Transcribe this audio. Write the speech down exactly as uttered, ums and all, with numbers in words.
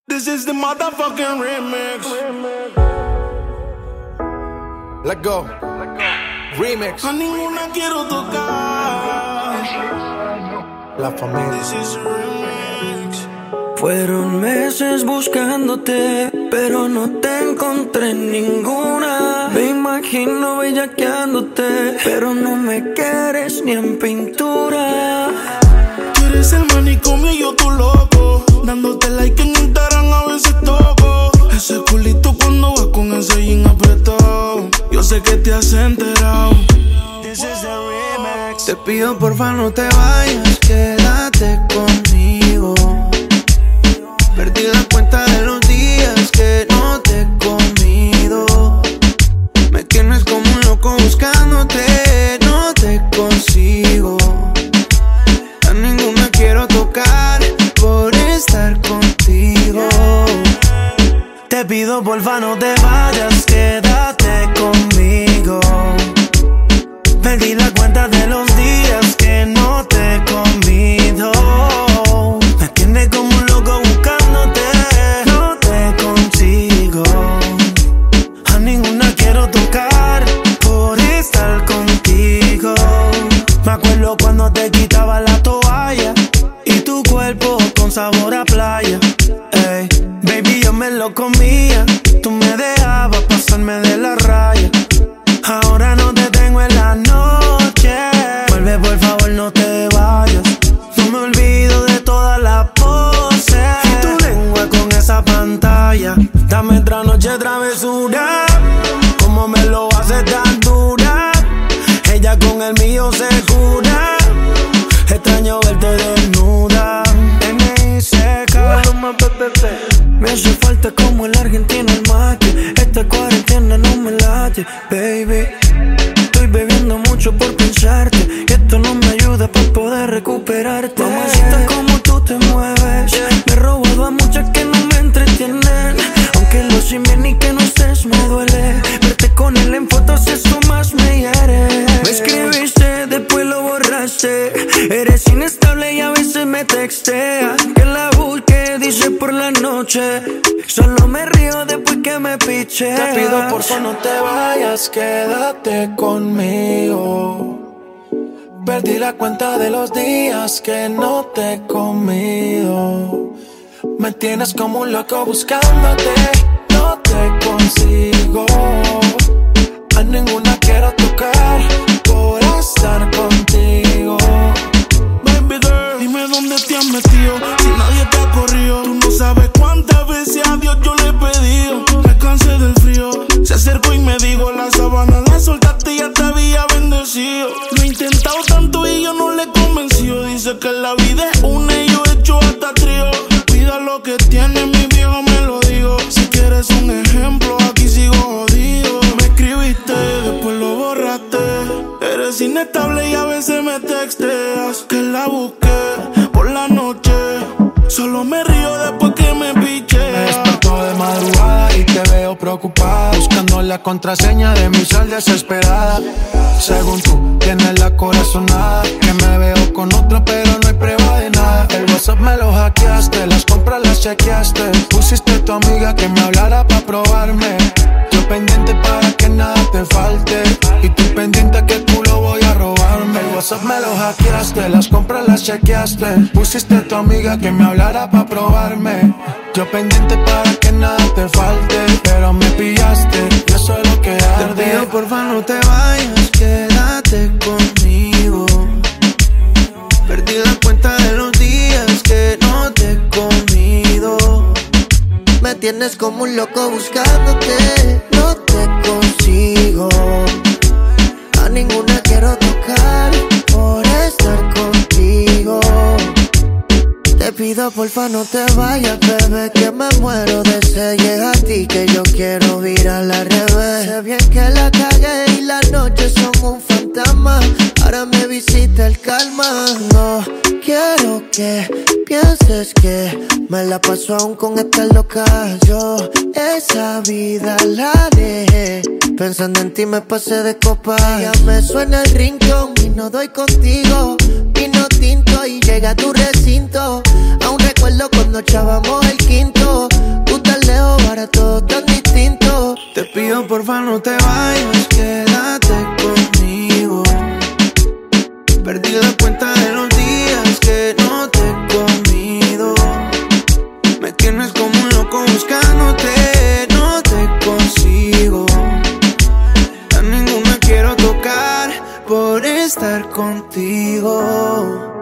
This is the motherfucking remix. Let go. Remix. A ninguna quiero tocar. La familia. This is a remix. Fueron meses buscándote, pero no te encontré en ninguna. Me imagino bellaqueándote, pero no me quieres ni en pintura. Tú eres el manicomio y yo tu loco, dándote like en Instagram a veces toco. Ese culito cuando vas con ese jean apretado, yo sé que te has enterado. This is the remix. Te pido porfa no te vayas, quédate conmigo. Perdí la cuenta de los días que no te he comido. Me tienes como un loco buscándote, no te consigo. A ninguna quiero tocar por estar contigo. Te pido porfa no te vayas, quédate conmigo. Perdí la cuenta de los días que no te he comido. Me tienes como un loco buscándote, no te consigo. A ninguna quiero tocar por estar contigo. Me acuerdo cuando te quitaba la toalla y tu cuerpo con sabor a playa. Ey, baby, yo me lo comía, tú me dejabas pasarme de la raya. Ahora no te tengo en la noche, vuelve por favor no te vayas. No me olvido de todas las poses y tu lengua con esa pantalla. Dame otra noche travesura, como me lo hace tan dura. Ella con el mío se jura, extraño verte desnuda. N I C K, me hace falta como el argentino el mate. Esta cuarentena no me late, baby. Estoy bebiendo mucho por pensarte, y esto no me ayuda para poder recuperarte. Mamacita, como tú te mueves, me he robado a muchas que no me entretienen. Aunque lo sin bien y que no estés me duele. Verte con él en fotos, eso más me hiere. Me escribiste, después lo borraste. Eres inestable y a veces me texteas. Que la busque, dice por la noche. Solo me río después que me piche. Te pido por favor no te vayas, quédate conmigo. Perdí la cuenta de los días que no te he comido. Me tienes como un loco buscándote, no te consigo. A ninguna quiero tocar por estar contigo. Baby girl, dime dónde te has metido, si nadie te ha corrido. Tú no sabes cuántas veces a Dios yo le he pedido. Me cansé del frío, se acercó y me dijo: la sabana la soltaste y ya te había bendecido. Lo he intentado tanto y yo no le he convencido. Dice que la vida es una y yo he hecho hasta trío. Cuida lo que tienes, mi viejo, me lo digo. Si quieres un ejemplo, aquí sigo jodido. Me escribiste, después lo borraste. Eres inestable y a veces me texteas. Que la busqué por la noche, solo me río después que me piche. Me despertó de madrugada y te veo preocupada, buscando la contraseña de mi sal desesperada. Según tú, tienes la corazonada, que me veo con otro pero no hay prueba de nada. El WhatsApp me lo hackeaste, las compras las chequeaste. Pusiste a tu amiga que me hablara pa' probarme. Yo pendiente para que nada te falte, y tú pendiente que el culo voy a robarme. El WhatsApp me lo hackeaste, las compras las chequeaste. Pusiste a tu amiga que me hablara pa' probarme. Yo pendiente para que nada te falte, pero me pillaste, y eso es lo que arde. Te pido porfa no te vayas, quédate conmigo. Perdí la cuenta de los días que no te he comido. Me tienes como un loco buscándote, no te consigo. A ninguna quiero tocar por estar contigo. Te pido porfa no te vayas, bebé, que me muero de sed. Llega a ti que yo quiero virar al revés. Sé bien que la cagué y las noches son un fantasma. Ahora me visita el calma. No quiero que pienses que me la paso aún con esta loca. Yo esa vida la dejé, pensando en ti me pasé de copa. Ya me suena el rincón y no doy contigo. Vino tinto y llega a tu recinto. Aún recuerdo cuando echábamos el quinto. pido porfa no te vayas, quédate conmigo. Perdí la cuenta de los días que no te he comido. Me tienes como un loco buscándote, no te consigo. A ninguna quiero tocar por estar contigo.